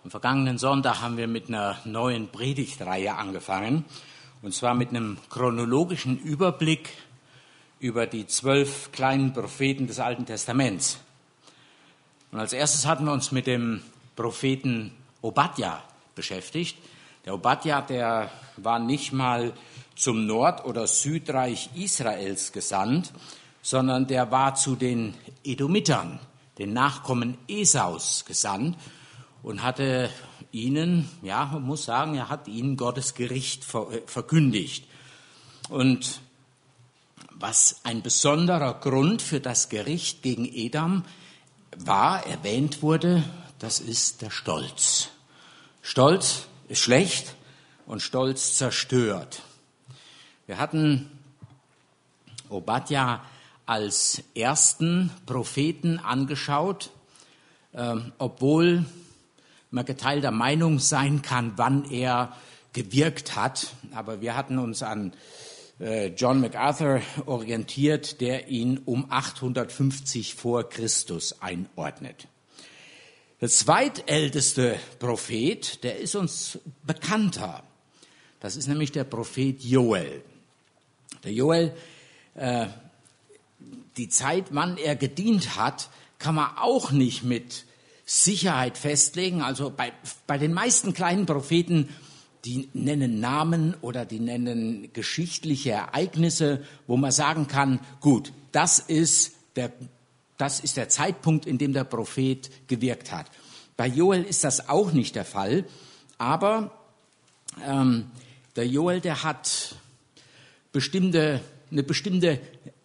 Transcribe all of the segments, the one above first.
Am vergangenen Sonntag haben wir mit einer neuen Predigtreihe angefangen, und zwar mit einem chronologischen Überblick über die 12 kleinen Propheten des Alten Testaments. Und als erstes hatten wir uns mit dem Propheten Obadja beschäftigt. Der Obadja, der war nicht mal zum Nord- oder Südreich Israels gesandt, sondern der war zu den Edomitern, den Nachkommen Esaus, gesandt und hatte ihnen, man muss sagen, er hat ihnen Gottes Gericht verkündigt. Und was ein besonderer Grund für das Gericht gegen Edom war, erwähnt wurde, das ist der Stolz. Stolz ist schlecht und Stolz zerstört. Wir hatten Obadja als ersten Propheten angeschaut, obwohl man geteilter Meinung sein kann, wann er gewirkt hat. Aber wir hatten uns an John MacArthur orientiert, der ihn um 850 vor Christus einordnet. Der zweitälteste Prophet, der ist uns bekannter. Das ist nämlich der Prophet Joel. Der Joel, die Zeit, wann er gedient hat, kann man auch nicht mit Sicherheit festlegen. Also bei den meisten kleinen Propheten, die nennen Namen oder die nennen geschichtliche Ereignisse, wo man sagen kann, gut, das ist der Zeitpunkt, in dem der Prophet gewirkt hat. Bei Joel ist das auch nicht der Fall, aber der Joel, der hat eine bestimmte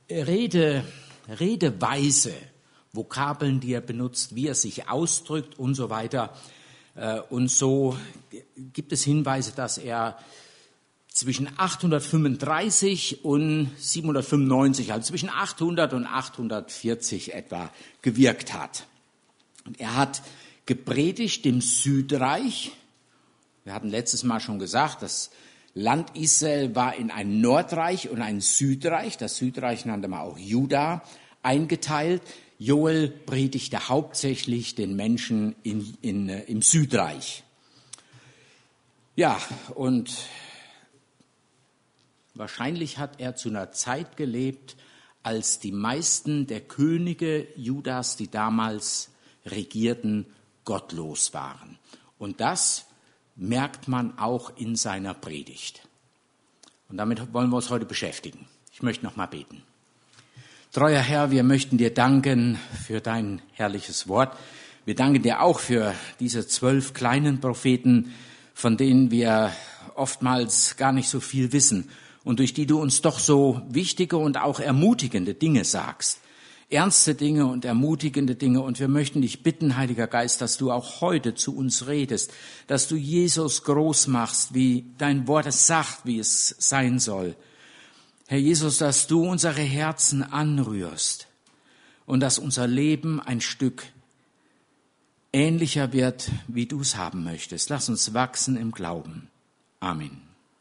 Redeweise, Vokabeln, die er benutzt, wie er sich ausdrückt und so weiter. Und so gibt es Hinweise, dass er zwischen 835 und 795, also zwischen 800 und 840 etwa, gewirkt hat. Und er hat gepredigt im Südreich. Wir hatten letztes Mal schon gesagt, das Land Israel war in ein Nordreich und ein Südreich. Das Südreich nannte man auch Juda, eingeteilt. Joel predigte hauptsächlich den Menschen im Südreich. Ja, und wahrscheinlich hat er zu einer Zeit gelebt, als die meisten der Könige Judas, die damals regierten, gottlos waren. Und das merkt man auch in seiner Predigt. Und damit wollen wir uns heute beschäftigen. Ich möchte noch mal beten. Treuer Herr, wir möchten dir danken für dein herrliches Wort. Wir danken dir auch für diese 12 kleinen Propheten, von denen wir oftmals gar nicht so viel wissen und durch die du uns doch so wichtige und auch ermutigende Dinge sagst. Ernste Dinge und ermutigende Dinge. Und wir möchten dich bitten, Heiliger Geist, dass du auch heute zu uns redest, dass du Jesus groß machst, wie dein Wort es sagt, wie es sein soll. Herr Jesus, dass du unsere Herzen anrührst und dass unser Leben ein Stück ähnlicher wird, wie du es haben möchtest. Lass uns wachsen im Glauben. Amen.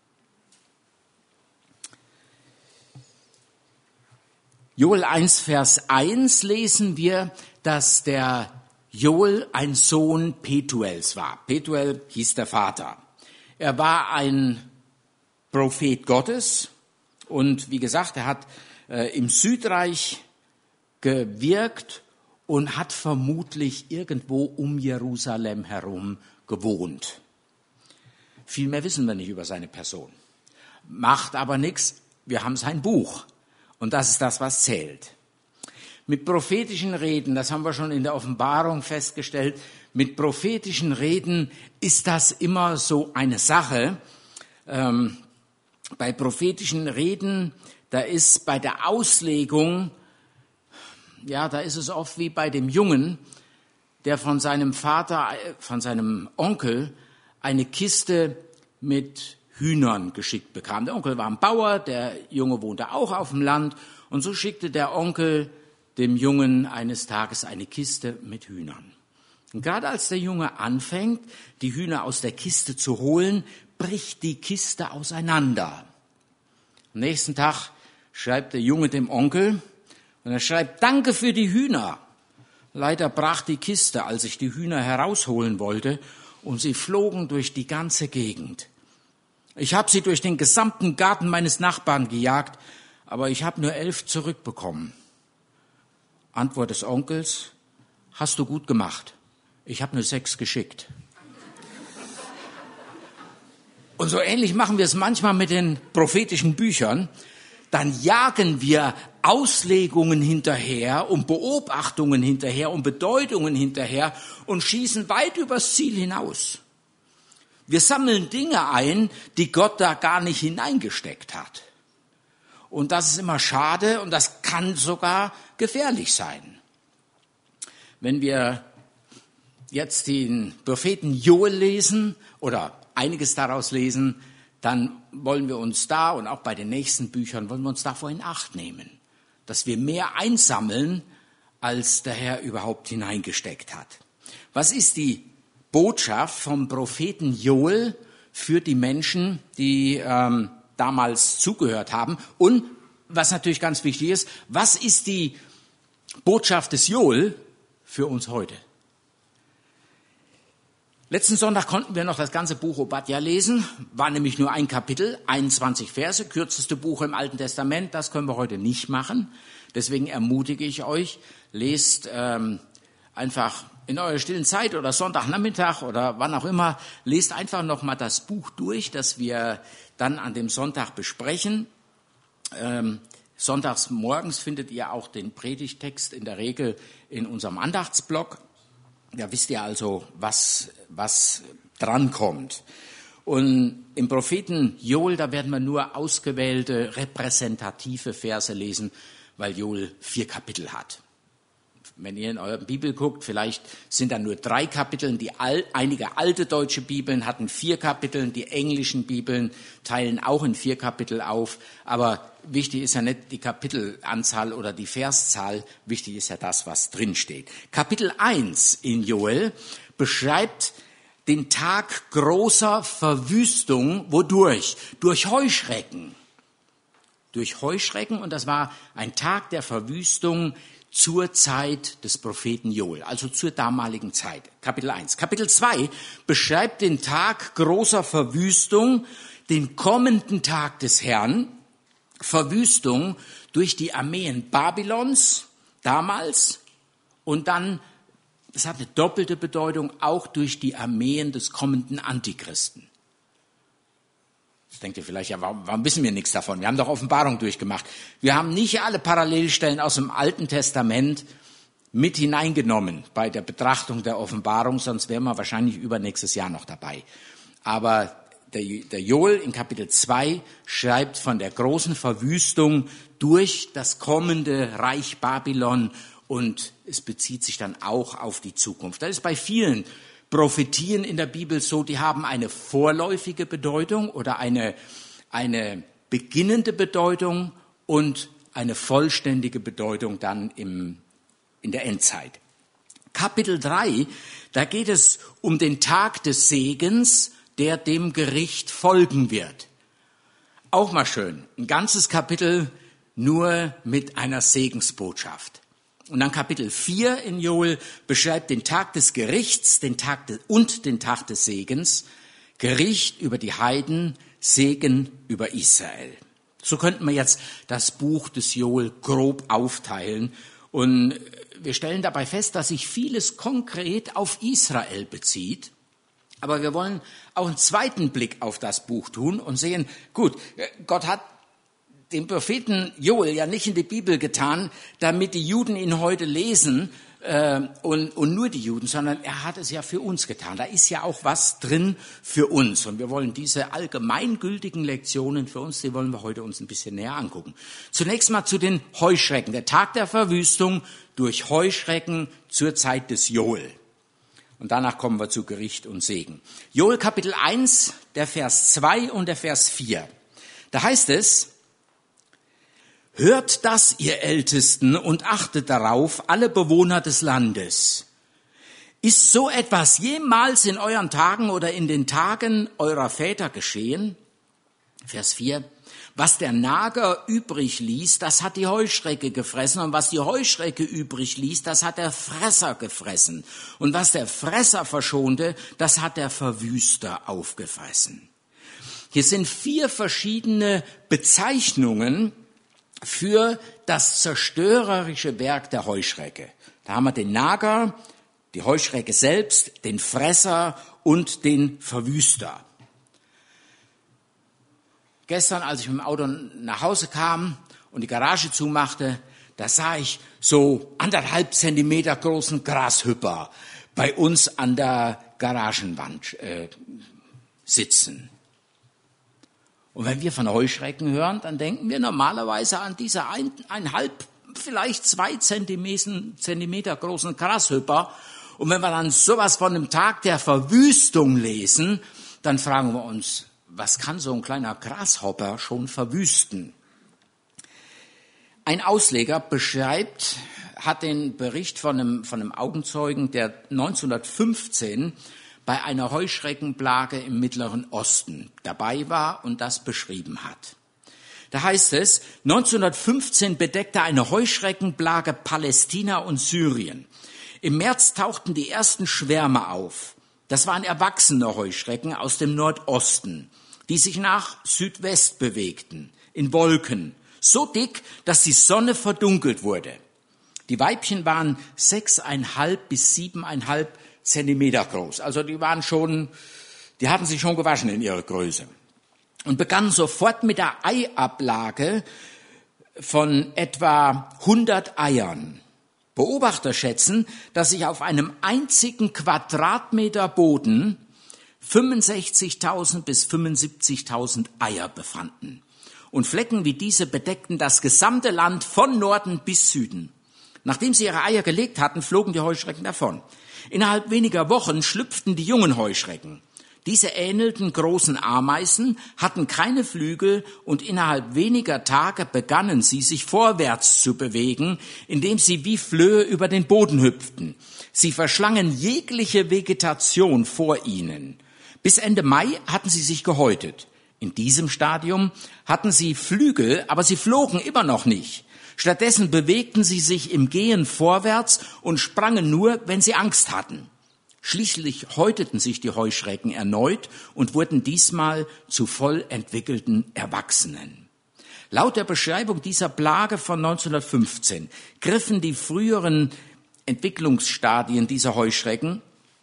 Joel 1, Vers 1 lesen wir, dass der Joel ein Sohn Petuels war. Petuel hieß der Vater. Er war ein Prophet Gottes. Und wie gesagt, er hat im Südreich gewirkt und hat vermutlich irgendwo um Jerusalem herum gewohnt. Viel mehr wissen wir nicht über seine Person. Macht aber nichts, wir haben sein Buch. Und das ist das, was zählt. Mit prophetischen Reden, das haben wir schon in der Offenbarung festgestellt, mit prophetischen Reden ist das immer so eine Sache. Bei prophetischen Reden, da ist bei der Auslegung, da ist es oft wie bei dem Jungen, der von seinem Vater, von seinem Onkel, eine Kiste mit Hühnern geschickt bekam. Der Onkel war ein Bauer, der Junge wohnte auch auf dem Land und so schickte der Onkel dem Jungen eines Tages eine Kiste mit Hühnern. Und gerade als der Junge anfängt, die Hühner aus der Kiste zu holen, bricht die Kiste auseinander. Am nächsten Tag schreibt der Junge dem Onkel und er schreibt, danke für die Hühner. Leider brach die Kiste, als ich die Hühner herausholen wollte und sie flogen durch die ganze Gegend. Ich habe sie durch den gesamten Garten meines Nachbarn gejagt, aber ich habe nur 11 zurückbekommen. Antwort des Onkels: Hast du gut gemacht. Ich habe nur 6 geschickt. Und so ähnlich machen wir es manchmal mit den prophetischen Büchern. Dann jagen wir Auslegungen hinterher und Beobachtungen hinterher und Bedeutungen hinterher und schießen weit übers Ziel hinaus. Wir sammeln Dinge ein, die Gott da gar nicht hineingesteckt hat. Und das ist immer schade und das kann sogar gefährlich sein. Wenn wir jetzt den Propheten Joel lesen oder einiges daraus lesen, dann wollen wir uns da und auch bei den nächsten Büchern wollen wir uns davor in Acht nehmen, dass wir mehr einsammeln, als der Herr überhaupt hineingesteckt hat. Was ist die Botschaft vom Propheten Joel für die Menschen, die damals zugehört haben? Und was natürlich ganz wichtig ist, was ist die Botschaft des Joel für uns heute? Letzten Sonntag konnten wir noch das ganze Buch Obadja lesen, war nämlich nur ein Kapitel, 21 Verse, kürzeste Buch im Alten Testament, das können wir heute nicht machen. Deswegen ermutige ich euch, lest einfach in eurer stillen Zeit oder Sonntagnachmittag oder wann auch immer, lest einfach nochmal das Buch durch, das wir dann an dem Sonntag besprechen. Sonntags morgens findet ihr auch den Predigtext in der Regel in unserem Andachtsblock. Da wisst ihr also, was drankommt. Und im Propheten Joel, da werden wir nur ausgewählte, repräsentative Verse lesen, weil Joel 4 Kapitel hat. Wenn ihr in eurer Bibel guckt, vielleicht sind da nur 3 Kapitel. Einige alte deutsche Bibeln hatten 4 Kapitel, die englischen Bibeln teilen auch in 4 Kapitel auf. Aber wichtig ist ja nicht die Kapitelanzahl oder die Verszahl, wichtig ist ja das, was drinsteht. Kapitel 1 in Joel beschreibt den Tag großer Verwüstung. Wodurch? Durch Heuschrecken. Durch Heuschrecken, und das war ein Tag der Verwüstung zur Zeit des Propheten Joel, also zur damaligen Zeit. Kapitel 1. Kapitel 2 beschreibt den Tag großer Verwüstung, den kommenden Tag des Herrn, Verwüstung durch die Armeen Babylons damals und dann, das hat eine doppelte Bedeutung, auch durch die Armeen des kommenden Antichristen. Jetzt denkt ihr vielleicht, ja, warum wissen wir nichts davon? Wir haben doch Offenbarung durchgemacht. Wir haben nicht alle Parallelstellen aus dem Alten Testament mit hineingenommen bei der Betrachtung der Offenbarung, sonst wären wir wahrscheinlich übernächstes Jahr noch dabei. Aber der Joel in Kapitel 2 schreibt von der großen Verwüstung durch das kommende Reich Babylon und es bezieht sich dann auch auf die Zukunft. Das ist bei vielen Prophetien in der Bibel so, die haben eine vorläufige Bedeutung oder eine beginnende Bedeutung und eine vollständige Bedeutung dann in der Endzeit. Kapitel 3, da geht es um den Tag des Segens, der dem Gericht folgen wird. Auch mal schön, ein ganzes Kapitel nur mit einer Segensbotschaft. Und dann Kapitel 4 in Joel beschreibt den Tag des Gerichts, den Tag des Segens, Gericht über die Heiden, Segen über Israel. So könnten wir jetzt das Buch des Joel grob aufteilen. Und wir stellen dabei fest, dass sich vieles konkret auf Israel bezieht. Aber wir wollen auch einen zweiten Blick auf das Buch tun und sehen, gut, Gott hat den Propheten Joel ja nicht in die Bibel getan, damit die Juden ihn heute lesen und nur die Juden, sondern er hat es ja für uns getan. Da ist ja auch was drin für uns. Und wir wollen diese allgemeingültigen Lektionen für uns, die wollen wir heute uns ein bisschen näher angucken. Zunächst mal zu den Heuschrecken. Der Tag der Verwüstung durch Heuschrecken zur Zeit des Joel. Und danach kommen wir zu Gericht und Segen. Joel Kapitel 1, der Vers 2 und der Vers 4. Da heißt es: Hört das, ihr Ältesten, und achtet darauf, alle Bewohner des Landes. Ist so etwas jemals in euren Tagen oder in den Tagen eurer Väter geschehen? Vers 4. Was der Nager übrig ließ, das hat die Heuschrecke gefressen. Und was die Heuschrecke übrig ließ, das hat der Fresser gefressen. Und was der Fresser verschonte, das hat der Verwüster aufgefressen. Hier sind 4 verschiedene Bezeichnungen für das zerstörerische Werk der Heuschrecke. Da haben wir den Nager, die Heuschrecke selbst, den Fresser und den Verwüster. Gestern, als ich mit dem Auto nach Hause kam und die Garage zumachte, da sah ich so 1,5 Zentimeter großen Grashüpper bei uns an der Garagenwand sitzen. Und wenn wir von Heuschrecken hören, dann denken wir normalerweise an diese 1,5, vielleicht 2 Zentimeter großen Grashüpper. Und wenn wir dann sowas von dem Tag der Verwüstung lesen, dann fragen wir uns, was kann so ein kleiner Grashopper schon verwüsten? Ein Ausleger hat den Bericht von einem Augenzeugen, der 1915 bei einer Heuschreckenplage im Mittleren Osten dabei war und das beschrieben hat. Da heißt es, 1915 bedeckte eine Heuschreckenplage Palästina und Syrien. Im März tauchten die ersten Schwärme auf. Das waren erwachsene Heuschrecken aus dem Nordosten, die sich nach Südwest bewegten, in Wolken, so dick, dass die Sonne verdunkelt wurde. Die Weibchen waren 6,5 bis 7,5 Zentimeter groß. Also die hatten sich schon gewaschen in ihrer Größe. Und begannen sofort mit der Eiablage von etwa 100 Eiern. Beobachter schätzen, dass sich auf einem einzigen Quadratmeter Boden 65.000 bis 75.000 Eier befanden. Und Flecken wie diese bedeckten das gesamte Land von Norden bis Süden. Nachdem sie ihre Eier gelegt hatten, flogen die Heuschrecken davon. Innerhalb weniger Wochen schlüpften die jungen Heuschrecken. Diese ähnelten großen Ameisen, hatten keine Flügel und innerhalb weniger Tage begannen sie, sich vorwärts zu bewegen, indem sie wie Flöhe über den Boden hüpften. Sie verschlangen jegliche Vegetation vor ihnen. Bis Ende Mai hatten sie sich gehäutet. In diesem Stadium hatten sie Flügel, aber sie flogen immer noch nicht. Stattdessen bewegten sie sich im Gehen vorwärts und sprangen nur, wenn sie Angst hatten. Schließlich häuteten sich die Heuschrecken erneut und wurden diesmal zu voll entwickelten Erwachsenen. Laut der Beschreibung dieser Plage von 1915 griffen die früheren Entwicklungsstadien dieser Heuschrecken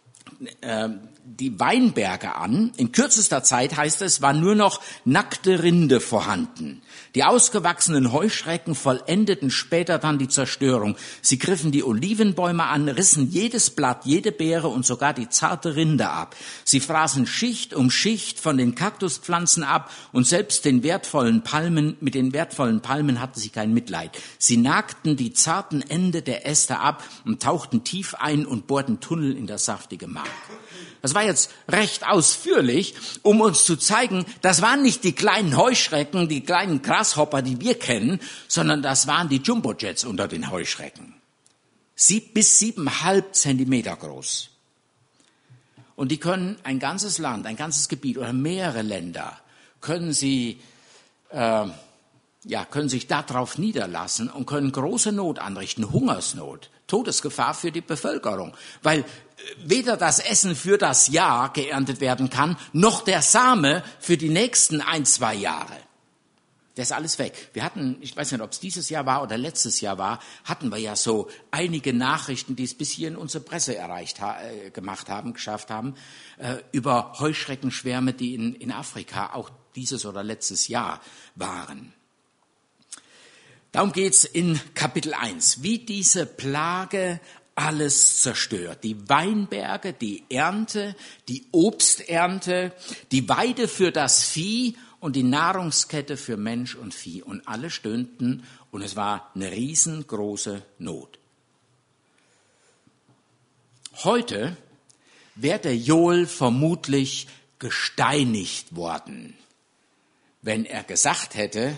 die Weinberge an. In kürzester Zeit, heißt es, war nur noch nackte Rinde vorhanden. Die ausgewachsenen Heuschrecken vollendeten später dann die Zerstörung. Sie griffen die Olivenbäume an, rissen jedes Blatt, jede Beere und sogar die zarte Rinde ab. Sie fraßen Schicht um Schicht von den Kaktuspflanzen ab und selbst mit den wertvollen Palmen hatten sie kein Mitleid. Sie nagten die zarten Ende der Äste ab und tauchten tief ein und bohrten Tunnel in das saftige Mark. Das war jetzt recht ausführlich, um uns zu zeigen, das waren nicht die kleinen Heuschrecken, die kleinen Grashopper, die wir kennen, sondern das waren die Jumbojets unter den Heuschrecken. Bis 7,5 Zentimeter groß. Und die können ein ganzes Land, ein ganzes Gebiet oder mehrere Länder, können sich darauf niederlassen und können große Not anrichten, Hungersnot, Todesgefahr für die Bevölkerung, weil weder das Essen für das Jahr geerntet werden kann, noch der Same für die nächsten 1-2 Jahre. Das ist alles weg. Wir hatten, ich weiß nicht, ob es dieses Jahr war oder letztes Jahr war, hatten wir ja so einige Nachrichten, die es bis hier in unsere Presse geschafft haben, über Heuschreckenschwärme, die in Afrika auch dieses oder letztes Jahr waren. Darum geht's in Kapitel 1, wie diese Plage alles zerstört. Die Weinberge, die Ernte, die Obsternte, die Weide für das Vieh und die Nahrungskette für Mensch und Vieh. Und alle stöhnten und es war eine riesengroße Not. Heute wäre der Joel vermutlich gesteinigt worden, wenn er gesagt hätte,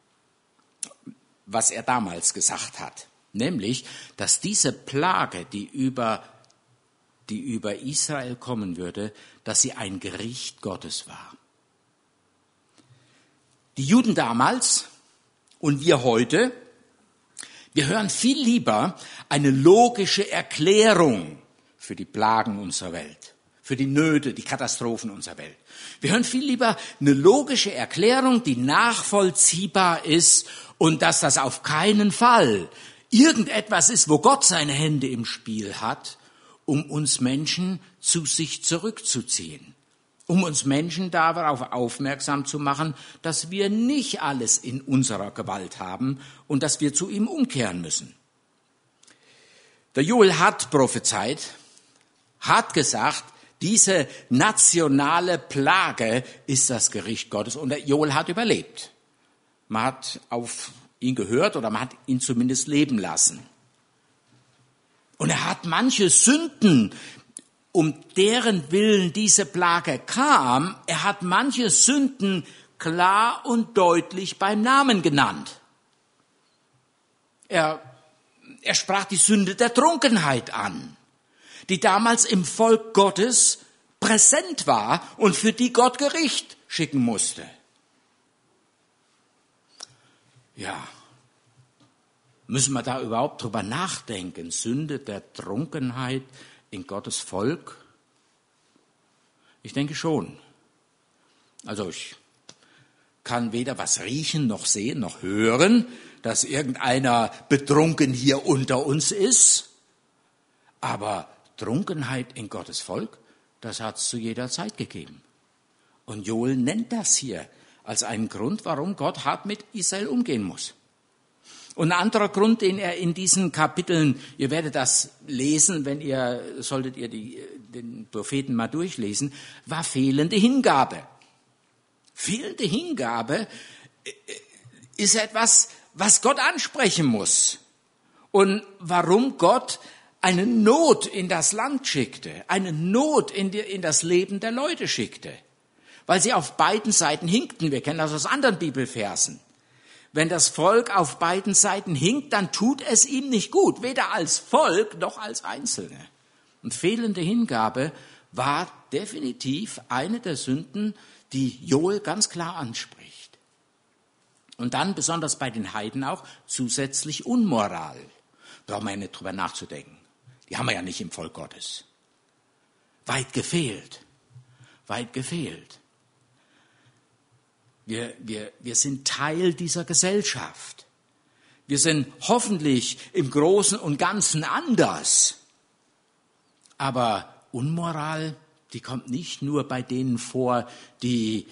was er damals gesagt hat. Nämlich, dass diese Plage, die über Israel kommen würde, dass sie ein Gericht Gottes war. Die Juden damals und wir heute, wir hören viel lieber eine logische Erklärung für die Plagen unserer Welt, für die Nöte, die Katastrophen unserer Welt. Wir hören viel lieber eine logische Erklärung, die nachvollziehbar ist und dass das auf keinen Fall irgendetwas ist, wo Gott seine Hände im Spiel hat, um uns Menschen zu sich zurückzuziehen. Um uns Menschen darauf aufmerksam zu machen, dass wir nicht alles in unserer Gewalt haben und dass wir zu ihm umkehren müssen. Der Joel hat prophezeit, hat gesagt, diese nationale Plage ist das Gericht Gottes. Und der Joel hat überlebt. Man hat auf ihn gehört oder man hat ihn zumindest leben lassen. Und er hat manche Sünden, um deren Willen diese Plage kam, er hat manche Sünden klar und deutlich beim Namen genannt. Er sprach die Sünde der Trunkenheit an, die damals im Volk Gottes präsent war und für die Gott Gericht schicken musste. Ja, müssen wir da überhaupt drüber nachdenken? Sünde der Trunkenheit in Gottes Volk? Ich denke schon. Also ich kann weder was riechen, noch sehen, noch hören, dass irgendeiner betrunken hier unter uns ist. Aber Trunkenheit in Gottes Volk, das hat es zu jeder Zeit gegeben. Und Joel nennt das hier als einen Grund, warum Gott hart mit Israel umgehen muss. Und ein anderer Grund, den er in diesen Kapiteln, ihr werdet das lesen, solltet ihr den Propheten mal durchlesen, war fehlende Hingabe. Fehlende Hingabe ist etwas, was Gott ansprechen muss. Und warum Gott eine Not in das Land schickte, eine Not in das Leben der Leute schickte. Weil sie auf beiden Seiten hinkten. Wir kennen das aus anderen Bibelversen. Wenn das Volk auf beiden Seiten hinkt, dann tut es ihm nicht gut, weder als Volk noch als Einzelne. Und fehlende Hingabe war definitiv eine der Sünden, die Joel ganz klar anspricht. Und dann, besonders bei den Heiden auch, zusätzlich Unmoral. Brauchen wir ja nicht drüber nachzudenken. Die haben wir ja nicht im Volk Gottes. Weit gefehlt. Weit gefehlt. Wir sind Teil dieser Gesellschaft. Wir sind hoffentlich im Großen und Ganzen anders. Aber Unmoral, die kommt nicht nur bei denen vor, die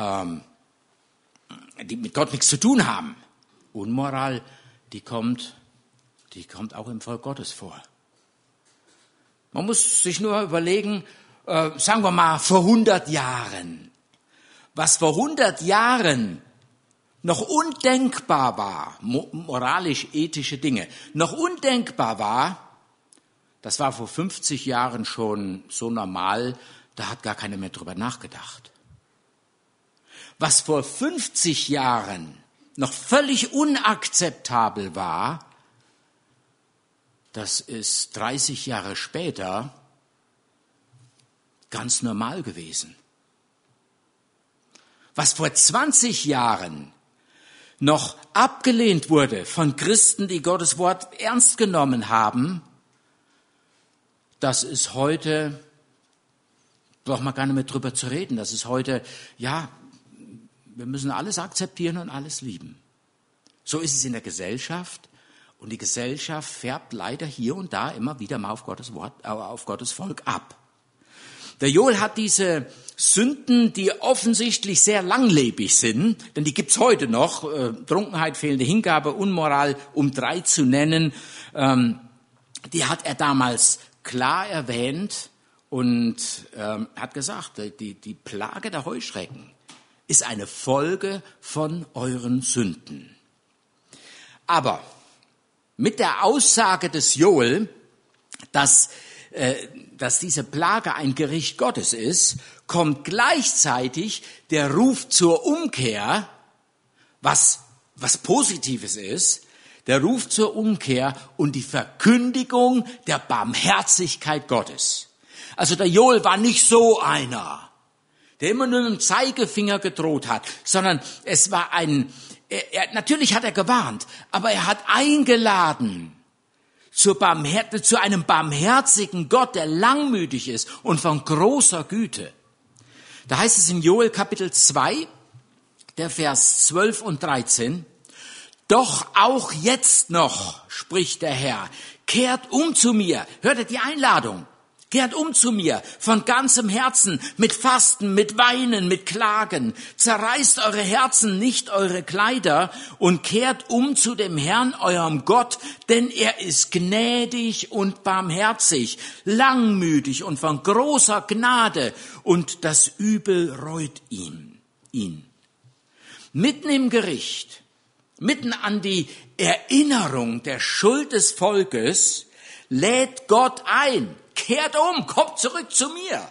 mit Gott nichts zu tun haben. Unmoral, die kommt auch im Volk Gottes vor. Man muss sich nur überlegen, sagen wir mal vor 100 Jahren, was vor 100 Jahren noch undenkbar war, moralisch-ethische Dinge, noch undenkbar war, das war vor 50 Jahren schon so normal, da hat gar keiner mehr drüber nachgedacht. Was vor 50 Jahren noch völlig unakzeptabel war, das ist 30 Jahre später ganz normal gewesen. Was vor 20 Jahren noch abgelehnt wurde von Christen, die Gottes Wort ernst genommen haben, das ist heute, braucht man gar nicht mehr drüber zu reden, das ist heute, ja, wir müssen alles akzeptieren und alles lieben. So ist es in der Gesellschaft und die Gesellschaft färbt leider hier und da immer wieder mal auf Gottes Wort, auf Gottes Volk ab. Der Joel hat diese Sünden, die offensichtlich sehr langlebig sind, denn die gibt's heute noch, Trunkenheit, fehlende Hingabe, Unmoral, um 3 zu nennen, die hat er damals klar erwähnt und hat gesagt, die Plage der Heuschrecken ist eine Folge von euren Sünden. Aber mit der Aussage des Joel, dass diese Plage ein Gericht Gottes ist, kommt gleichzeitig der Ruf zur Umkehr, was Positives ist, der Ruf zur Umkehr und die Verkündigung der Barmherzigkeit Gottes. Also der Joel war nicht so einer, der immer nur mit dem Zeigefinger gedroht hat, sondern es war natürlich hat er gewarnt, aber er hat eingeladen zu einem barmherzigen Gott, der langmütig ist und von großer Güte. Da heißt es in Joel Kapitel 2, der Vers 12 und 13, doch auch jetzt noch, spricht der Herr, kehrt um zu mir. Hört ihr die Einladung? Kehrt um zu mir von ganzem Herzen, mit Fasten, mit Weinen, mit Klagen. Zerreißt eure Herzen, nicht eure Kleider, und kehrt um zu dem Herrn, eurem Gott, denn er ist gnädig und barmherzig, langmütig und von großer Gnade, und das Übel reut ihn. Mitten im Gericht, mitten an die Erinnerung der Schuld des Volkes, lädt Gott ein. Kehrt um, kommt zurück zu mir.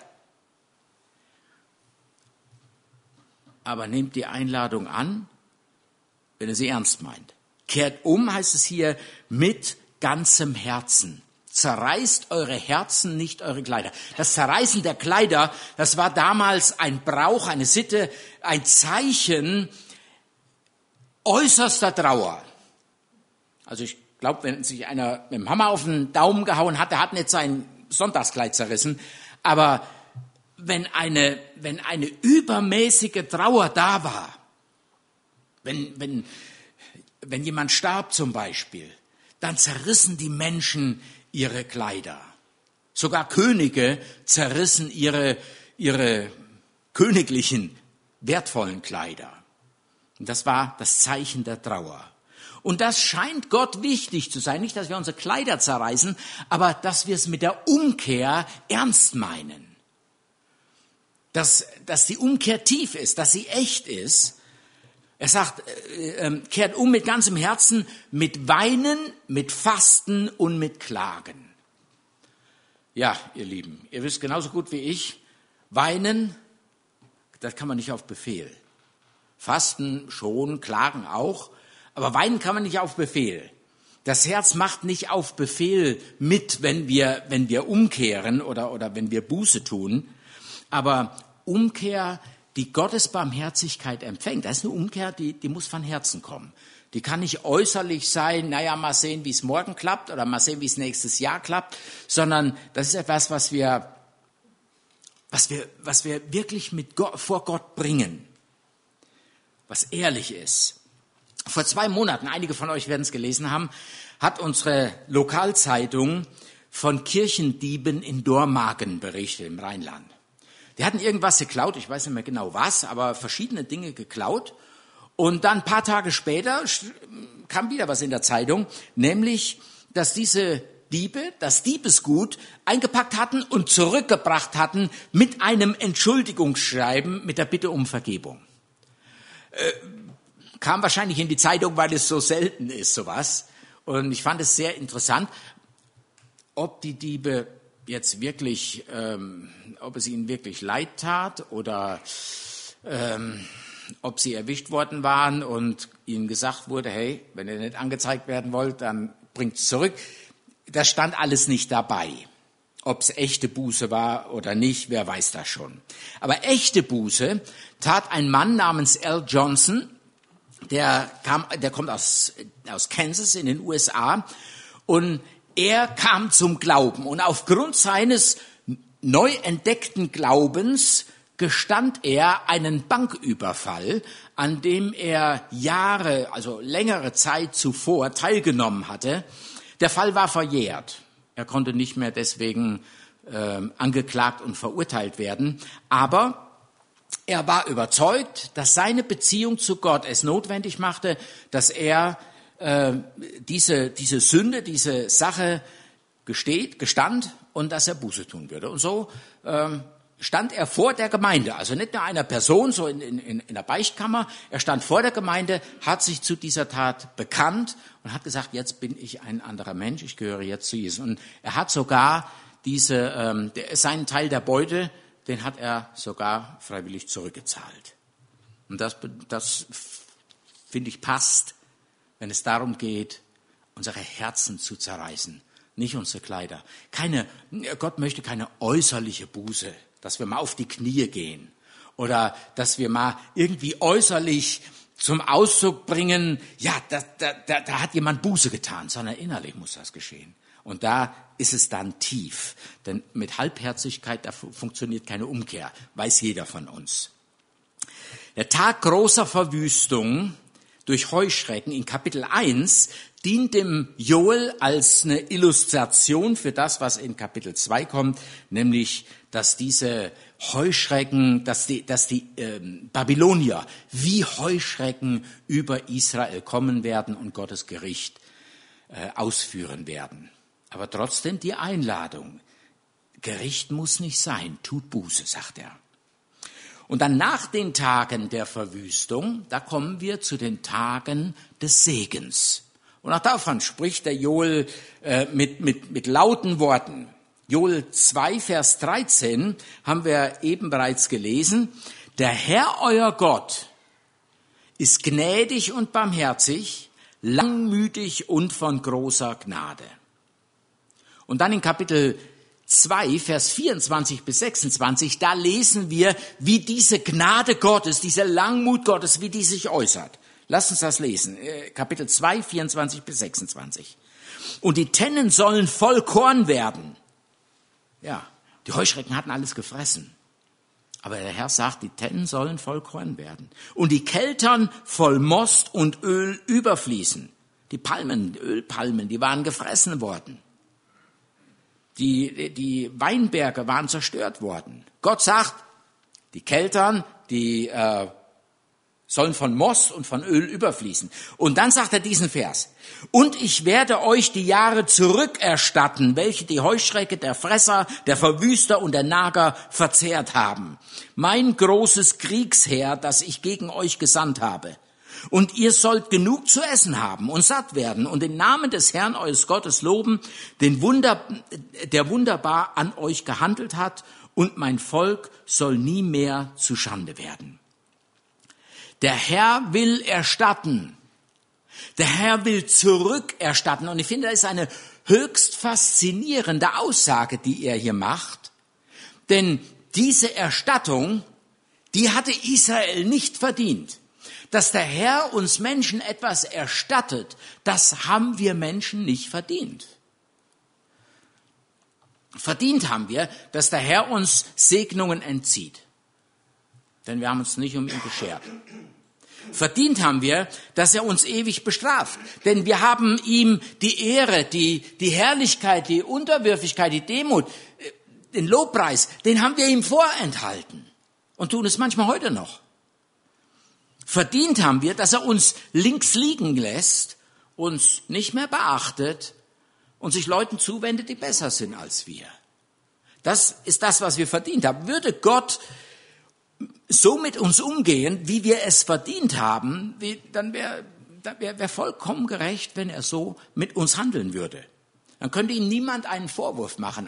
Aber nehmt die Einladung an, wenn ihr sie ernst meint. Kehrt um, heißt es hier, mit ganzem Herzen. Zerreißt eure Herzen, nicht eure Kleider. Das Zerreißen der Kleider, das war damals ein Brauch, eine Sitte, ein Zeichen äußerster Trauer. Also ich glaube, wenn sich einer mit dem Hammer auf den Daumen gehauen hat, der hat nicht sein Sonntagskleid zerrissen. Aber wenn eine übermäßige Trauer da war, wenn jemand starb zum Beispiel, dann zerrissen die Menschen ihre Kleider. Sogar Könige zerrissen ihre königlichen, wertvollen Kleider. Und das war das Zeichen der Trauer. Und das scheint Gott wichtig zu sein. Nicht, dass wir unsere Kleider zerreißen, aber dass wir es mit der Umkehr ernst meinen. Dass die Umkehr tief ist, dass sie echt ist. Er sagt, kehrt um mit ganzem Herzen, mit Weinen, mit Fasten und mit Klagen. Ja, ihr Lieben, ihr wisst genauso gut wie ich, weinen, das kann man nicht auf Befehl. Fasten schon, Klagen auch. Aber weinen kann man nicht auf Befehl. Das Herz macht nicht auf Befehl mit, wenn wir umkehren oder wenn wir Buße tun. Aber Umkehr, die Gottes Barmherzigkeit empfängt, das ist eine Umkehr, die muss von Herzen kommen. Die kann nicht äußerlich sein, naja, mal sehen, wie es morgen klappt oder mal sehen, wie es nächstes Jahr klappt, sondern das ist etwas, was wir wirklich vor Gott bringen, was ehrlich ist. Vor 2 Monaten, einige von euch werden es gelesen haben, hat unsere Lokalzeitung von Kirchendieben in Dormagen berichtet, im Rheinland. Die hatten irgendwas geklaut, ich weiß nicht mehr genau was, aber verschiedene Dinge geklaut. Und dann ein paar Tage später kam wieder was in der Zeitung, nämlich, dass diese Diebe das Diebesgut eingepackt hatten und zurückgebracht hatten mit einem Entschuldigungsschreiben mit der Bitte um Vergebung. Kam wahrscheinlich in die Zeitung, weil es so selten ist, sowas. Und ich fand es sehr interessant, ob die Diebe jetzt wirklich, ob es ihnen wirklich leid tat oder ob sie erwischt worden waren und ihnen gesagt wurde, hey, wenn ihr nicht angezeigt werden wollt, dann bringt's zurück. Das stand alles nicht dabei. Ob es echte Buße war oder nicht, wer weiß das schon. Aber echte Buße tat ein Mann namens Al Johnson. Der kommt aus Kansas in den USA und er kam zum Glauben und aufgrund seines neu entdeckten Glaubens gestand er einen Banküberfall, an dem er längere Zeit zuvor teilgenommen hatte. Der Fall war verjährt. Er konnte nicht mehr deswegen angeklagt und verurteilt werden, aber er war überzeugt, dass seine Beziehung zu Gott es notwendig machte, dass er diese Sünde, diese Sache gestand und dass er Buße tun würde. Und so stand er vor der Gemeinde, also nicht nur einer Person, so in der Beichtkammer. Er stand vor der Gemeinde, hat sich zu dieser Tat bekannt und hat gesagt, jetzt bin ich ein anderer Mensch, ich gehöre jetzt zu Jesus. Und er hat sogar seinen Teil der Beute, den hat er sogar freiwillig zurückgezahlt. Und das finde ich passt, wenn es darum geht, unsere Herzen zu zerreißen, nicht unsere Kleider. Gott möchte keine äußerliche Buße, dass wir mal auf die Knie gehen oder dass wir mal irgendwie äußerlich zum Ausdruck bringen, ja, da hat jemand Buße getan, sondern innerlich muss das geschehen. Und da ist es dann tief, denn mit Halbherzigkeit, da funktioniert keine Umkehr, weiß jeder von uns. Der Tag großer Verwüstung durch Heuschrecken in Kapitel 1 dient dem Joel als eine Illustration für das, was in Kapitel 2 kommt, nämlich, dass diese Heuschrecken, dass die Babylonier wie Heuschrecken über Israel kommen werden und Gottes Gericht ausführen werden. Aber trotzdem die Einladung, Gericht muss nicht sein, tut Buße, sagt er. Und dann nach den Tagen der Verwüstung, da kommen wir zu den Tagen des Segens. Und auch davon spricht der Joel mit lauten Worten. Joel 2, Vers 13 haben wir eben bereits gelesen. Der Herr, euer Gott, ist gnädig und barmherzig, langmütig und von großer Gnade. Und dann in Kapitel 2, Vers 24 bis 26, da lesen wir, wie diese Gnade Gottes, diese Langmut Gottes, wie die sich äußert. Lasst uns das lesen. Kapitel 2, 24 bis 26. Und die Tennen sollen voll Korn werden. Ja, die Heuschrecken hatten alles gefressen. Aber der Herr sagt, die Tennen sollen voll Korn werden. Und die Keltern voll Most und Öl überfließen. Die Palmen, die Ölpalmen, die waren gefressen worden. Die Weinberge waren zerstört worden. Gott sagt, die Keltern, die sollen von Most und von Öl überfließen. Und dann sagt er diesen Vers. Und ich werde euch die Jahre zurückerstatten, welche die Heuschrecke, der Fresser, der Verwüster und der Nager verzehrt haben. Mein großes Kriegsheer, das ich gegen euch gesandt habe. Und ihr sollt genug zu essen haben und satt werden und den Namen des Herrn eures Gottes loben, der wunderbar an euch gehandelt hat, und mein Volk soll nie mehr zu Schande werden. Der Herr will erstatten. Der Herr will zurückerstatten. Und ich finde, das ist eine höchst faszinierende Aussage, die er hier macht. Denn diese Erstattung, die hatte Israel nicht verdient. Dass der Herr uns Menschen etwas erstattet, das haben wir Menschen nicht verdient. Verdient haben wir, dass der Herr uns Segnungen entzieht. Denn wir haben uns nicht um ihn geschert. Verdient haben wir, dass er uns ewig bestraft. Denn wir haben ihm die Ehre, die Herrlichkeit, die Unterwürfigkeit, die Demut, den Lobpreis, den haben wir ihm vorenthalten. Und tun es manchmal heute noch. Verdient haben wir, dass er uns links liegen lässt, uns nicht mehr beachtet und sich Leuten zuwendet, die besser sind als wir. Das ist das, was wir verdient haben. Würde Gott so mit uns umgehen, wie wir es verdient haben, dann wäre vollkommen gerecht, wenn er so mit uns handeln würde. Dann könnte ihm niemand einen Vorwurf machen,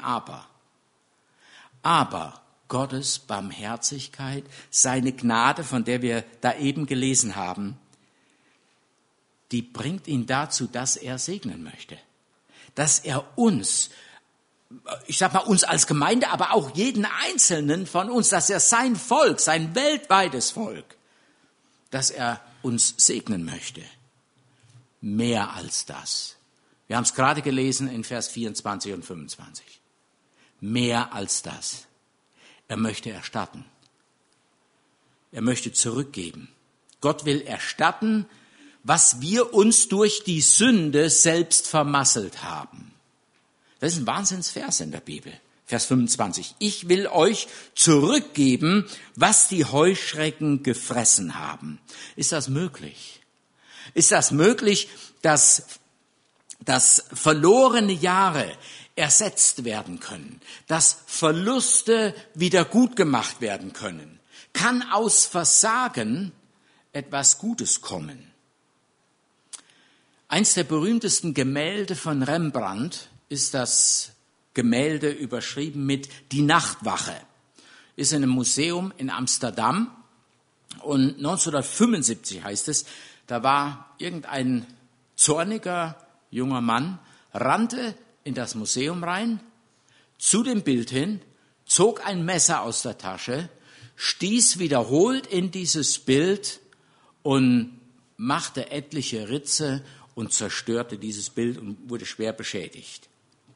aber Gottes Barmherzigkeit, seine Gnade, von der wir da eben gelesen haben, die bringt ihn dazu, dass er segnen möchte. Dass er uns, ich sag mal uns als Gemeinde, aber auch jeden Einzelnen von uns, dass er sein Volk, sein weltweites Volk, dass er uns segnen möchte. Mehr als das. Wir haben es gerade gelesen in Vers 24 und 25. Mehr als das. Er möchte erstatten. Er möchte zurückgeben. Gott will erstatten, was wir uns durch die Sünde selbst vermasselt haben. Das ist ein Wahnsinnsvers in der Bibel. Vers 25. Ich will euch zurückgeben, was die Heuschrecken gefressen haben. Ist das möglich? Ist das möglich, dass verlorene Jahre ersetzt werden können, dass Verluste wieder gut gemacht werden können? Kann aus Versagen etwas Gutes kommen? Eins der berühmtesten Gemälde von Rembrandt ist das Gemälde überschrieben mit Die Nachtwache. Ist in einem Museum in Amsterdam und 1975 heißt es, da war irgendein zorniger junger Mann, rannte in das Museum rein, zu dem Bild hin, zog ein Messer aus der Tasche, stieß wiederholt in dieses Bild und machte etliche Ritze und zerstörte dieses Bild und wurde schwer beschädigt.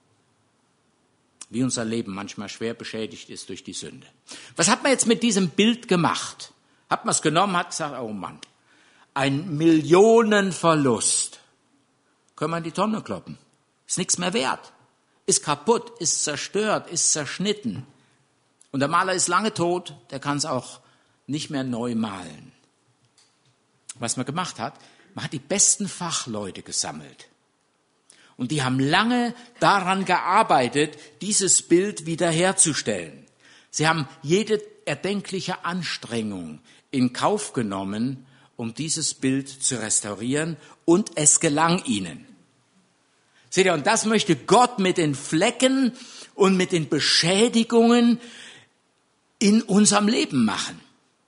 Wie unser Leben manchmal schwer beschädigt ist durch die Sünde. Was hat man jetzt mit diesem Bild gemacht? Hat man es genommen, hat gesagt, oh Mann, ein Millionenverlust. Können wir in die Tonne kloppen. Ist nichts mehr wert. Ist kaputt, ist zerstört, ist zerschnitten. Und der Maler ist lange tot, der kann es auch nicht mehr neu malen. Was man gemacht hat, man hat die besten Fachleute gesammelt. Und die haben lange daran gearbeitet, dieses Bild wiederherzustellen. Sie haben jede erdenkliche Anstrengung in Kauf genommen, um dieses Bild zu restaurieren, und es gelang ihnen. Seht ihr, und das möchte Gott mit den Flecken und mit den Beschädigungen in unserem Leben machen.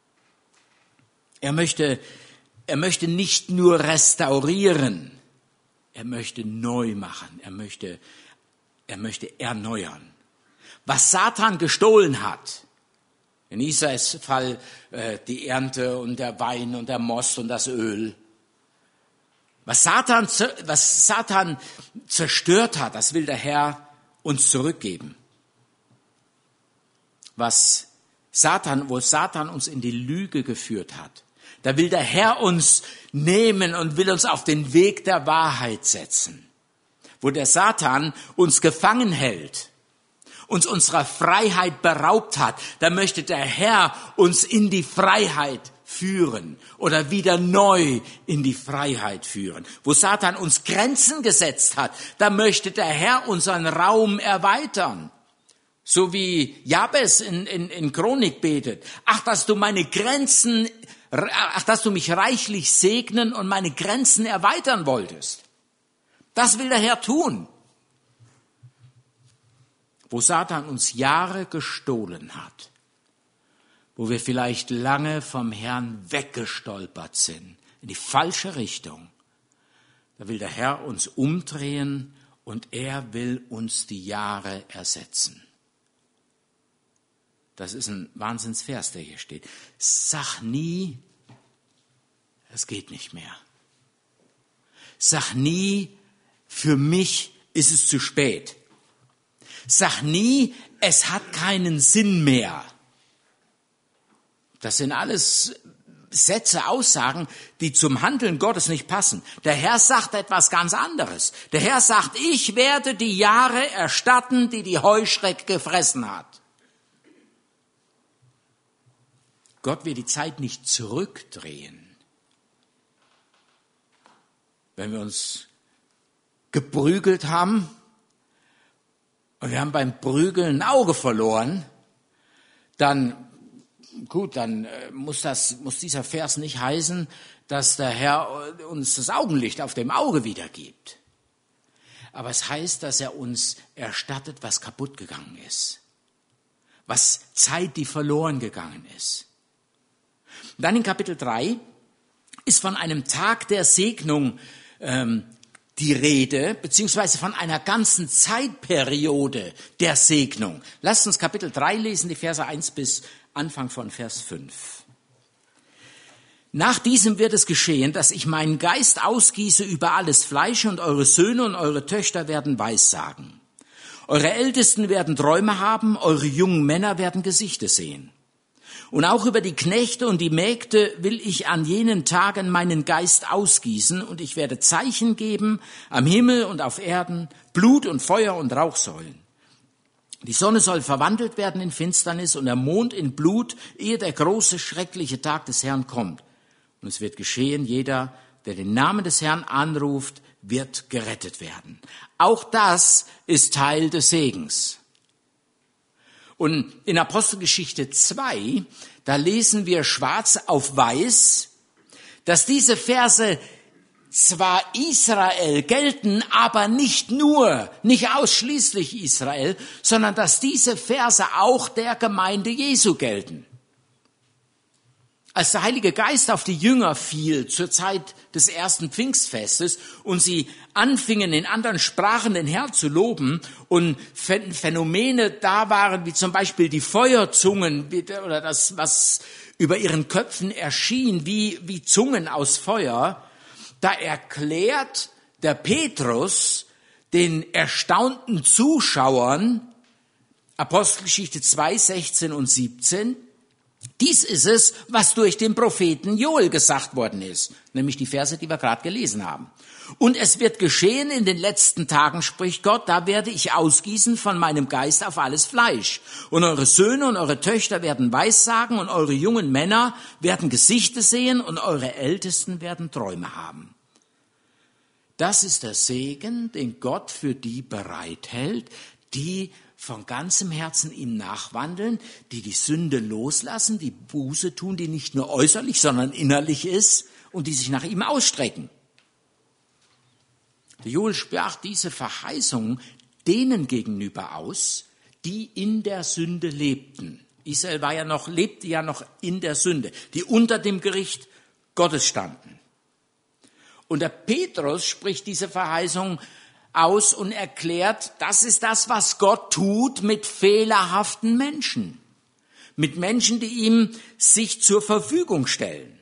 Er möchte nicht nur restaurieren, er möchte neu machen, er möchte erneuern. Was Satan gestohlen hat, in Isais Fall die Ernte und der Wein und der Most und das Öl, was Satan zerstört hat, das will der Herr uns zurückgeben. Wo Satan uns in die Lüge geführt hat, da will der Herr uns nehmen und will uns auf den Weg der Wahrheit setzen. Wo der Satan uns gefangen hält, uns unserer Freiheit beraubt hat, da möchte der Herr uns in die Freiheit führen oder wieder neu in die Freiheit führen. Wo Satan uns Grenzen gesetzt hat, da möchte der Herr unseren Raum erweitern. So wie Jabes in Chronik betet. Dass du mich reichlich segnen und meine Grenzen erweitern wolltest. Das will der Herr tun. Wo Satan uns Jahre gestohlen hat, wo wir vielleicht lange vom Herrn weggestolpert sind, in die falsche Richtung, da will der Herr uns umdrehen und er will uns die Jahre ersetzen. Das ist ein Wahnsinnsvers, der hier steht. Sag nie, es geht nicht mehr. Sag nie, für mich ist es zu spät. Sag nie, es hat keinen Sinn mehr. Das sind alles Sätze, Aussagen, die zum Handeln Gottes nicht passen. Der Herr sagt etwas ganz anderes. Der Herr sagt, ich werde die Jahre erstatten, die die Heuschreck gefressen hat. Gott wird die Zeit nicht zurückdrehen. Wenn wir uns geprügelt haben und wir haben beim Prügeln ein Auge verloren, dann muss dieser Vers nicht heißen, dass der Herr uns das Augenlicht auf dem Auge wiedergibt. Aber es heißt, dass er uns erstattet, was kaputt gegangen ist. Was Zeit, die verloren gegangen ist. Dann in Kapitel 3 ist von einem Tag der Segnung die Rede, beziehungsweise von einer ganzen Zeitperiode der Segnung. Lasst uns Kapitel 3 lesen, die Verse 1 bis Anfang von Vers 5. Nach diesem wird es geschehen, dass ich meinen Geist ausgieße über alles Fleisch und eure Söhne und eure Töchter werden Weissagen. Eure Ältesten werden Träume haben, eure jungen Männer werden Gesichter sehen. Und auch über die Knechte und die Mägde will ich an jenen Tagen meinen Geist ausgießen und ich werde Zeichen geben am Himmel und auf Erden, Blut und Feuer und Rauchsäulen. Die Sonne soll verwandelt werden in Finsternis und der Mond in Blut, ehe der große, schreckliche Tag des Herrn kommt. Und es wird geschehen, jeder, der den Namen des Herrn anruft, wird gerettet werden. Auch das ist Teil des Segens. Und in Apostelgeschichte 2, da lesen wir schwarz auf weiß, dass diese Verse zwar Israel gelten, aber nicht ausschließlich Israel, sondern dass diese Verse auch der Gemeinde Jesu gelten. Als der Heilige Geist auf die Jünger fiel zur Zeit des ersten Pfingstfestes und sie anfingen, in anderen Sprachen den Herrn zu loben und Phänomene da waren, wie zum Beispiel die Feuerzungen oder das, was über ihren Köpfen erschien, wie Zungen aus Feuer, da erklärt der Petrus den erstaunten Zuschauern, Apostelgeschichte 2, 16 und 17, dies ist es, was durch den Propheten Joel gesagt worden ist, nämlich die Verse, die wir gerade gelesen haben. Und es wird geschehen in den letzten Tagen, spricht Gott, da werde ich ausgießen von meinem Geist auf alles Fleisch. Und eure Söhne und eure Töchter werden Weissagen und eure jungen Männer werden Gesichter sehen und eure Ältesten werden Träume haben. Das ist der Segen, den Gott für die bereithält, die von ganzem Herzen ihm nachwandeln, die die Sünde loslassen, die Buße tun, die nicht nur äußerlich, sondern innerlich ist und die sich nach ihm ausstrecken. Der Joel sprach diese Verheißung denen gegenüber aus, die in der Sünde lebten. Israel lebte ja noch in der Sünde, die unter dem Gericht Gottes standen. Und der Petrus spricht diese Verheißung aus und erklärt, das ist das, was Gott tut mit fehlerhaften Menschen. Mit Menschen, die ihm sich zur Verfügung stellen.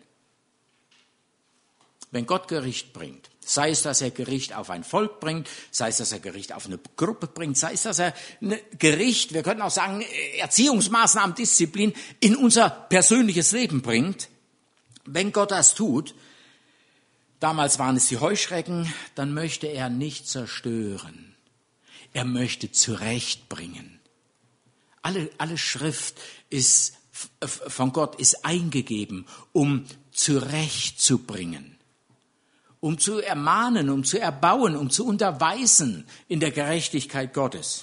Wenn Gott Gericht bringt, sei es, dass er Gericht auf ein Volk bringt, sei es, dass er Gericht auf eine Gruppe bringt, sei es, dass er Gericht, wir könnten auch sagen, Erziehungsmaßnahmen, Disziplin in unser persönliches Leben bringt. Wenn Gott das tut, damals waren es die Heuschrecken, dann möchte er nicht zerstören. Er möchte zurechtbringen. Alle Schrift ist von Gott ist eingegeben, um zurechtzubringen, um zu ermahnen, um zu erbauen, um zu unterweisen in der Gerechtigkeit Gottes.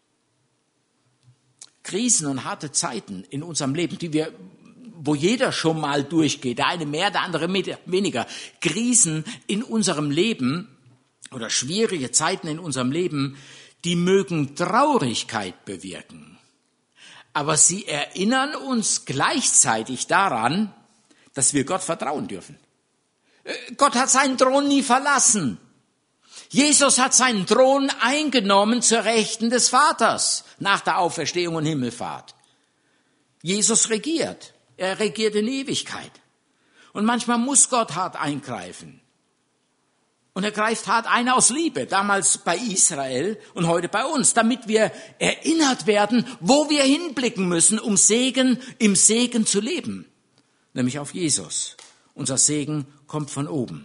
Krisen und harte Zeiten in unserem Leben, wo jeder schon mal durchgeht, der eine mehr, der andere weniger. Krisen in unserem Leben oder schwierige Zeiten in unserem Leben, die mögen Traurigkeit bewirken. Aber sie erinnern uns gleichzeitig daran, dass wir Gott vertrauen dürfen. Gott hat seinen Thron nie verlassen. Jesus hat seinen Thron eingenommen zur Rechten des Vaters nach der Auferstehung und Himmelfahrt. Jesus regiert. Er regiert in Ewigkeit. Und manchmal muss Gott hart eingreifen. Und er greift hart ein aus Liebe, damals bei Israel und heute bei uns, damit wir erinnert werden, wo wir hinblicken müssen, um im Segen zu leben, nämlich auf Jesus. Unser Segen kommt von oben.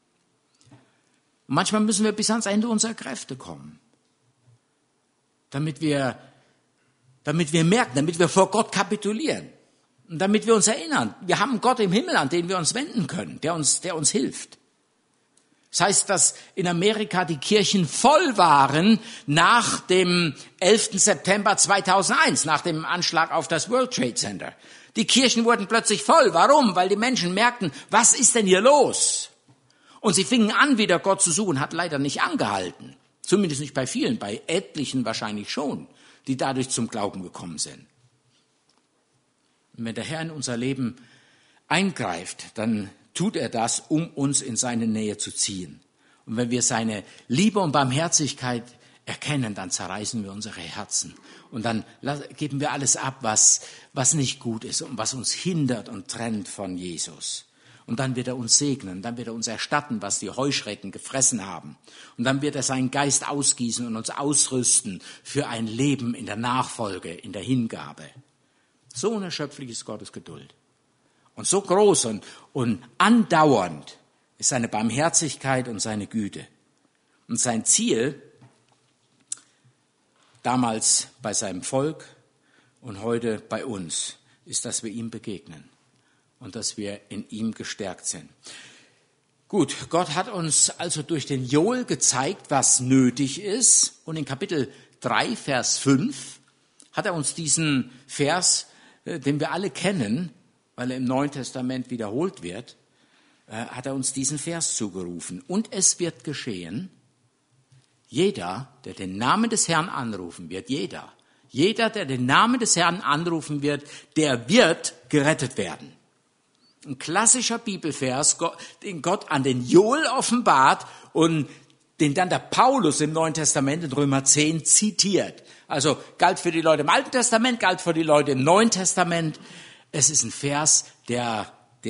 Und manchmal müssen wir bis ans Ende unserer Kräfte kommen, damit wir merken, damit wir vor Gott kapitulieren. Und damit wir uns erinnern, wir haben Gott im Himmel, an den wir uns wenden können, der uns hilft. Das heißt, dass in Amerika die Kirchen voll waren nach dem 11. September 2001, nach dem Anschlag auf das World Trade Center. Die Kirchen wurden plötzlich voll. Warum? Weil die Menschen merkten, was ist denn hier los? Und sie fingen an, wieder Gott zu suchen, hat leider nicht angehalten. Zumindest nicht bei vielen, bei etlichen wahrscheinlich schon, die dadurch zum Glauben gekommen sind. Und wenn der Herr in unser Leben eingreift, dann tut er das, um uns in seine Nähe zu ziehen. Und wenn wir seine Liebe und Barmherzigkeit erkennen, dann zerreißen wir unsere Herzen. Und dann geben wir alles ab, was nicht gut ist und was uns hindert und trennt von Jesus. Und dann wird er uns segnen, dann wird er uns erstatten, was die Heuschrecken gefressen haben. Und dann wird er seinen Geist ausgießen und uns ausrüsten für ein Leben in der Nachfolge, in der Hingabe. So unerschöpflich ist Gottes Geduld. Und so groß und andauernd ist seine Barmherzigkeit und seine Güte. Und sein Ziel, damals bei seinem Volk und heute bei uns, ist, dass wir ihm begegnen und dass wir in ihm gestärkt sind. Gut, Gott hat uns also durch den Joel gezeigt, was nötig ist. Und in Kapitel 3, Vers 5 hat er uns diesen Vers, den wir alle kennen, weil er im Neuen Testament wiederholt wird, hat er uns diesen Vers zugerufen. Und es wird geschehen, jeder, der den Namen des Herrn anrufen wird, jeder, der den Namen des Herrn anrufen wird, der wird gerettet werden. Ein klassischer Bibelvers, den Gott an den Joel offenbart und den dann der Paulus im Neuen Testament in Römer 10 zitiert. Also galt für die Leute im Alten Testament, galt für die Leute im Neuen Testament. Es ist ein Vers, der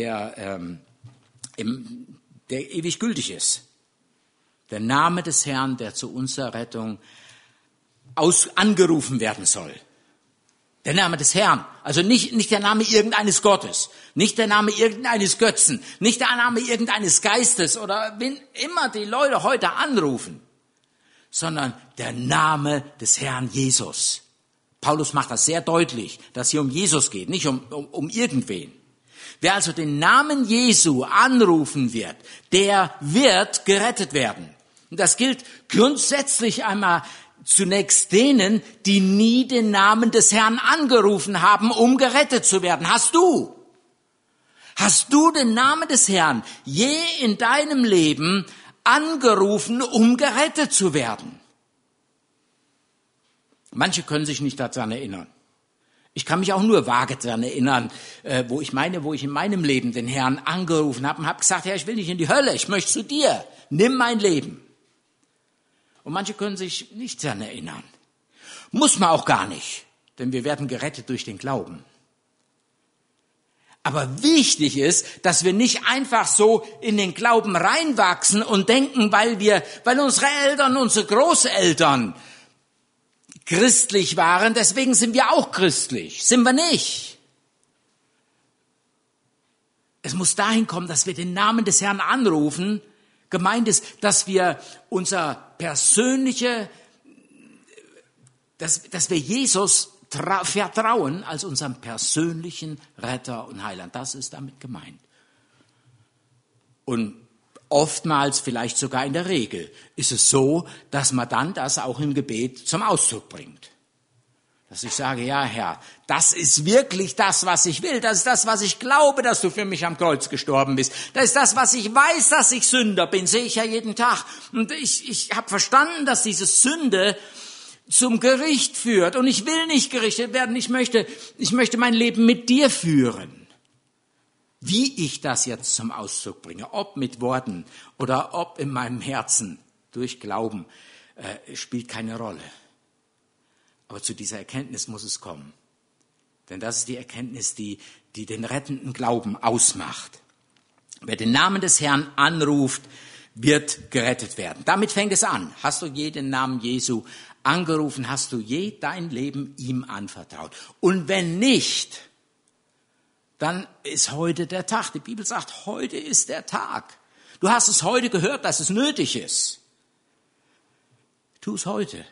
ewig gültig ist. Der Name des Herrn, der zu unserer Rettung angerufen werden soll. Der Name des Herrn, also nicht der Name irgendeines Gottes, nicht der Name irgendeines Götzen, nicht der Name irgendeines Geistes oder wen immer die Leute heute anrufen, sondern der Name des Herrn Jesus. Paulus macht das sehr deutlich, dass es hier um Jesus geht, nicht um irgendwen. Wer also den Namen Jesu anrufen wird, der wird gerettet werden. Und das gilt grundsätzlich einmal zunächst denen, die nie den Namen des Herrn angerufen haben, um gerettet zu werden. Hast du? Hast du den Namen des Herrn je in deinem Leben angerufen, um gerettet zu werden? Manche können sich nicht daran erinnern. Ich kann mich auch nur vage daran erinnern, wo ich in meinem Leben den Herrn angerufen habe und habe gesagt, Herr, ich will nicht in die Hölle, ich möchte zu dir, nimm mein Leben. Und manche können sich nicht daran erinnern. Muss man auch gar nicht, denn wir werden gerettet durch den Glauben. Aber wichtig ist, dass wir nicht einfach so in den Glauben reinwachsen und denken, weil unsere Eltern, unsere Großeltern christlich waren, deswegen sind wir auch christlich. Sind wir nicht. Es muss dahin kommen, dass wir den Namen des Herrn anrufen. Gemeint ist, dass wir dass wir Jesus vertrauen als unserem persönlichen Retter und Heiland. Das ist damit gemeint. Und oftmals, vielleicht sogar in der Regel, ist es so, dass man dann das auch im Gebet zum Ausdruck bringt. Dass ich sage, ja Herr, das ist wirklich das, was ich will. Das ist das, was ich glaube, dass du für mich am Kreuz gestorben bist. Das ist das, was ich weiß, dass ich Sünder bin. Sehe ich ja jeden Tag. Und ich habe verstanden, dass diese Sünde zum Gericht führt. Und ich will nicht gerichtet werden. Ich möchte mein Leben mit dir führen. Wie ich das jetzt zum Ausdruck bringe, ob mit Worten oder ob in meinem Herzen durch Glauben, spielt keine Rolle. Aber zu dieser Erkenntnis muss es kommen. Denn das ist die Erkenntnis, die den rettenden Glauben ausmacht. Wer den Namen des Herrn anruft, wird gerettet werden. Damit fängt es an. Hast du je den Namen Jesu angerufen? Hast du je dein Leben ihm anvertraut? Und wenn nicht, dann ist heute der Tag. Die Bibel sagt, heute ist der Tag. Du hast es heute gehört, dass es nötig ist. Tu es heute.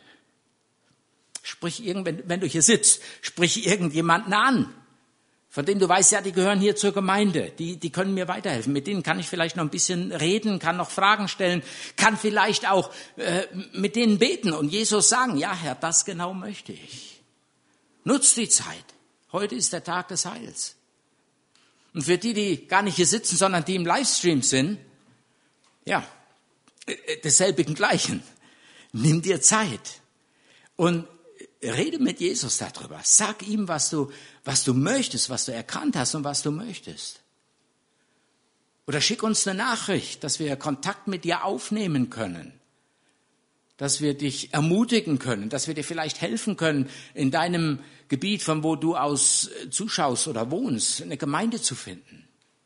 Wenn du hier sitzt, sprich irgendjemanden an, von denen du weißt, ja, die gehören hier zur Gemeinde, die können mir weiterhelfen. Mit denen kann ich vielleicht noch ein bisschen reden, kann noch Fragen stellen, kann vielleicht auch mit denen beten und Jesus sagen, ja Herr, das genau möchte ich. Nutz die Zeit. Heute ist der Tag des Heils. Und für die gar nicht hier sitzen, sondern die im Livestream sind, ja, desselbigen Gleichen. Nimm dir Zeit und rede mit Jesus darüber. Sag ihm, was du möchtest, was du erkannt hast und was du möchtest. Oder schick uns eine Nachricht, dass wir Kontakt mit dir aufnehmen können. Dass wir dich ermutigen können, dass wir dir vielleicht helfen können, in deinem Gebiet, von wo du aus zuschaust oder wohnst, eine Gemeinde zu finden.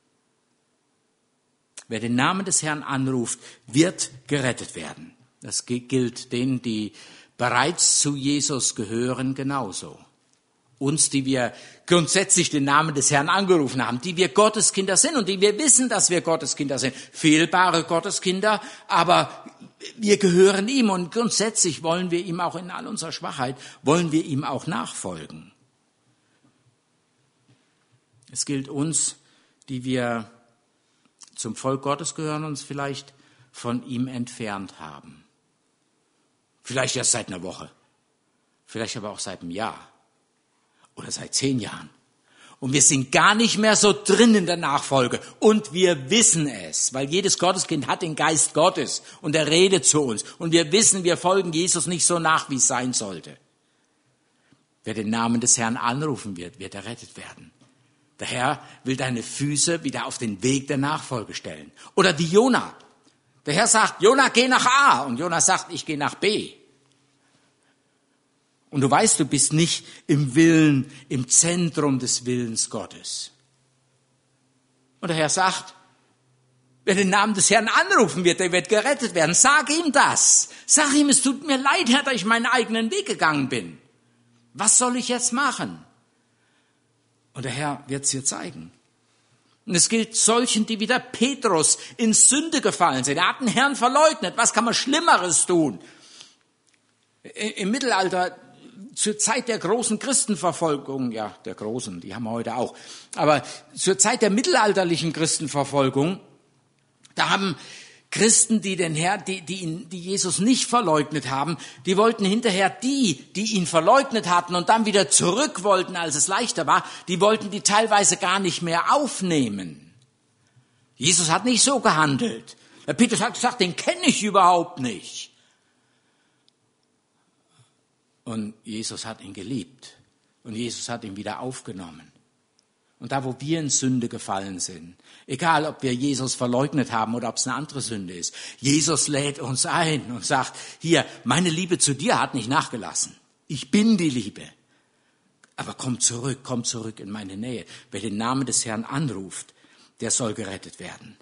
Wer den Namen des Herrn anruft, wird gerettet werden. Das gilt denen, die bereits zu Jesus gehören, genauso. Uns, die wir grundsätzlich den Namen des Herrn angerufen haben, die wir Gotteskinder sind und die wir wissen, dass wir Gotteskinder sind. Fehlbare Gotteskinder, aber wir gehören ihm und grundsätzlich wollen wir ihm auch in all unserer Schwachheit, wollen wir ihm auch nachfolgen. Es gilt uns, die wir zum Volk Gottes gehören, uns vielleicht von ihm entfernt haben. Vielleicht erst seit einer Woche, vielleicht aber auch seit einem Jahr oder seit 10 Jahren. Und wir sind gar nicht mehr so drin in der Nachfolge. Und wir wissen es, weil jedes Gotteskind hat den Geist Gottes und er redet zu uns. Und wir wissen, wir folgen Jesus nicht so nach, wie es sein sollte. Wer den Namen des Herrn anrufen wird, wird errettet werden. Der Herr will deine Füße wieder auf den Weg der Nachfolge stellen. Oder wie Jona. Der Herr sagt, Jona, geh nach A. Und Jona sagt, ich gehe nach B. Und du weißt, du bist nicht im Willen, im Zentrum des Willens Gottes. Und der Herr sagt, wer den Namen des Herrn anrufen wird, der wird gerettet werden. Sag ihm das. Sag ihm, es tut mir leid, Herr, dass ich meinen eigenen Weg gegangen bin. Was soll ich jetzt machen? Und der Herr wird es dir zeigen. Und es gilt solchen, die wie der Petrus in Sünde gefallen sind. Er hat den Herrn verleugnet. Was kann man Schlimmeres tun? Im Mittelalter, zur Zeit der großen Christenverfolgung, ja, der großen, die haben wir heute auch, aber zur Zeit der mittelalterlichen Christenverfolgung, da haben Christen, die den Herrn, die Jesus nicht verleugnet haben, die wollten hinterher die ihn verleugnet hatten und dann wieder zurück wollten, als es leichter war, die wollten die teilweise gar nicht mehr aufnehmen. Jesus hat nicht so gehandelt. Der Petrus hat gesagt, den kenne ich überhaupt nicht. Und Jesus hat ihn geliebt. Und Jesus hat ihn wieder aufgenommen. Und da, wo wir in Sünde gefallen sind, egal ob wir Jesus verleugnet haben oder ob es eine andere Sünde ist, Jesus lädt uns ein und sagt, hier, meine Liebe zu dir hat nicht nachgelassen. Ich bin die Liebe. Aber komm zurück in meine Nähe. Wer den Namen des Herrn anruft, der soll gerettet werden.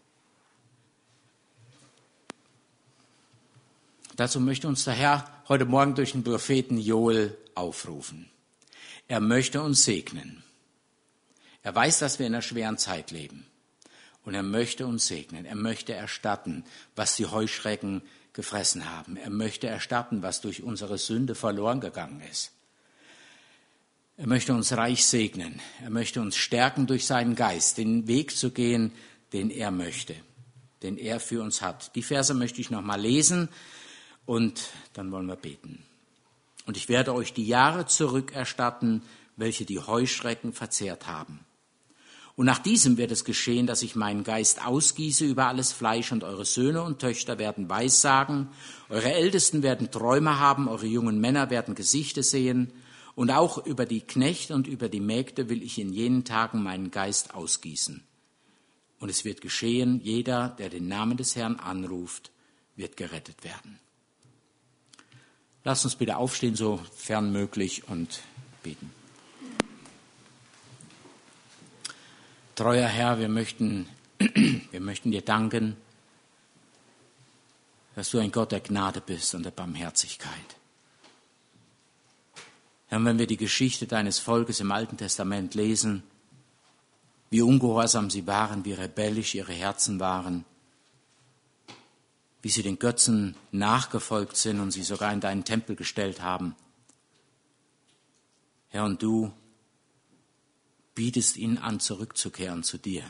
Dazu möchte uns der Herr heute Morgen durch den Propheten Joel aufrufen. Er möchte uns segnen. Er weiß, dass wir in einer schweren Zeit leben. Und er möchte uns segnen. Er möchte erstatten, was die Heuschrecken gefressen haben. Er möchte erstatten, was durch unsere Sünde verloren gegangen ist. Er möchte uns reich segnen. Er möchte uns stärken durch seinen Geist, den Weg zu gehen, den er möchte, den er für uns hat. Die Verse möchte ich noch mal lesen und dann wollen wir beten. Und ich werde euch die Jahre zurückerstatten, welche die Heuschrecken verzehrt haben. Und nach diesem wird es geschehen, dass ich meinen Geist ausgieße über alles Fleisch, und eure Söhne und Töchter werden Weissagen, eure Ältesten werden Träume haben, eure jungen Männer werden Gesichter sehen, und auch über die Knechte und über die Mägde will ich in jenen Tagen meinen Geist ausgießen. Und es wird geschehen, jeder, der den Namen des Herrn anruft, wird gerettet werden. Lasst uns bitte aufstehen, sofern möglich, und beten. Treuer Herr, wir möchten dir danken, dass du ein Gott der Gnade bist und der Barmherzigkeit. Herr, wenn wir die Geschichte deines Volkes im Alten Testament lesen, wie ungehorsam sie waren, wie rebellisch ihre Herzen waren, wie sie den Götzen nachgefolgt sind und sie sogar in deinen Tempel gestellt haben. Herr, und du bietest ihnen an, zurückzukehren zu dir.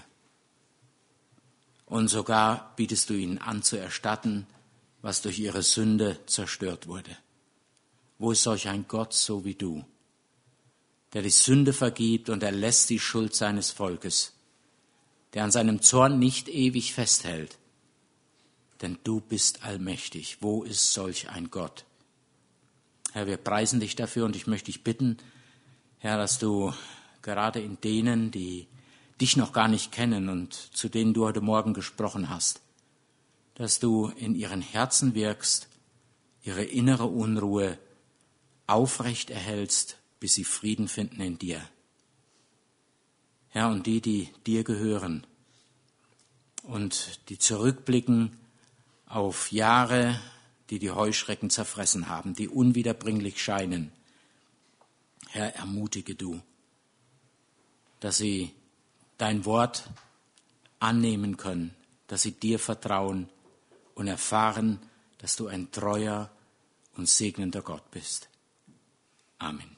Und sogar bietest du ihnen an, zu erstatten, was durch ihre Sünde zerstört wurde. Wo ist solch ein Gott so wie du, der die Sünde vergibt und erlässt die Schuld seines Volkes, der an seinem Zorn nicht ewig festhält? Denn du bist allmächtig. Wo ist solch ein Gott? Herr, wir preisen dich dafür, und ich möchte dich bitten, Herr, dass du gerade in denen, die dich noch gar nicht kennen und zu denen du heute Morgen gesprochen hast, dass du in ihren Herzen wirkst, ihre innere Unruhe aufrecht erhältst, bis sie Frieden finden in dir. Herr, und die dir gehören und die zurückblicken auf Jahre, die die Heuschrecken zerfressen haben, die unwiederbringlich scheinen, Herr, ermutige du, dass sie dein Wort annehmen können, dass sie dir vertrauen und erfahren, dass du ein treuer und segnender Gott bist. Amen.